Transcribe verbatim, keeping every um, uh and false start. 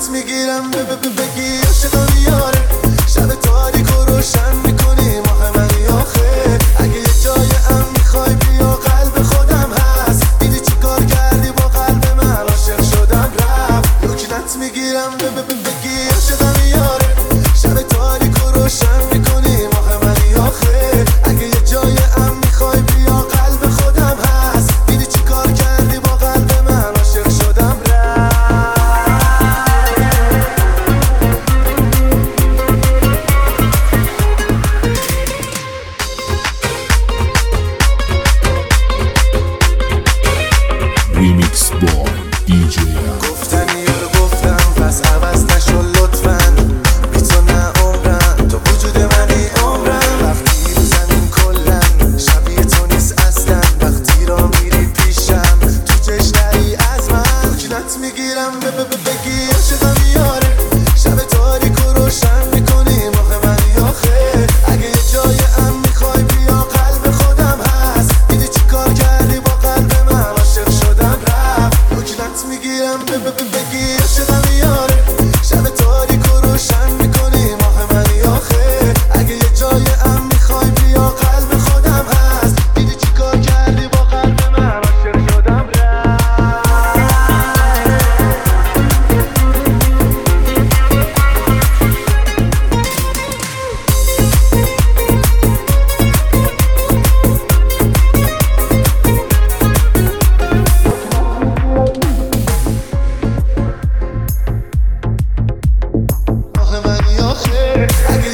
کوچنت میگیرم بگی عشقم یاره شب تاریک و روشن میکنی ماه منی آخه اگه یه جای ام میخوای بیا قلب خودم هست دیدی چی کار کردی با قلب من عاشق شدم رفت کوچنت میگیرم بگی عشقم یاره شب تاریک و روشن میکنی ماه منی آخه اگه یه جای ام میخوای بیا قلب خودم هست دیدی چی کار کردی با قلب من عاشق شدم رفت Remix Boy دی جی گفتنی رو گفتم پس عوض نشو لطفاً بی تو نه عمرم تو وجود منی عمرم وقتی رو زمین کلن شبیه تو نیست اصلا وقتی را میری پیشم تو چشتری از من کوچنت میگیرم بگی عشقم یاره شب تاریک و روشن میکنی ماه منی آخه اگه یه جای ام میخوای بیا قلب خودم هست دیدی چی کار کردی با قلب من عاشق شدم رفت کوچنت میگیرم بگی عشقم یاره شب تاریک و روشن میکنی ماه منی آخه اگه یه جای ام میخوای بیا قلب خودم هست دیدی چی کار کردی با قلب من عاشق شدم رفت ماه منی آخه اگه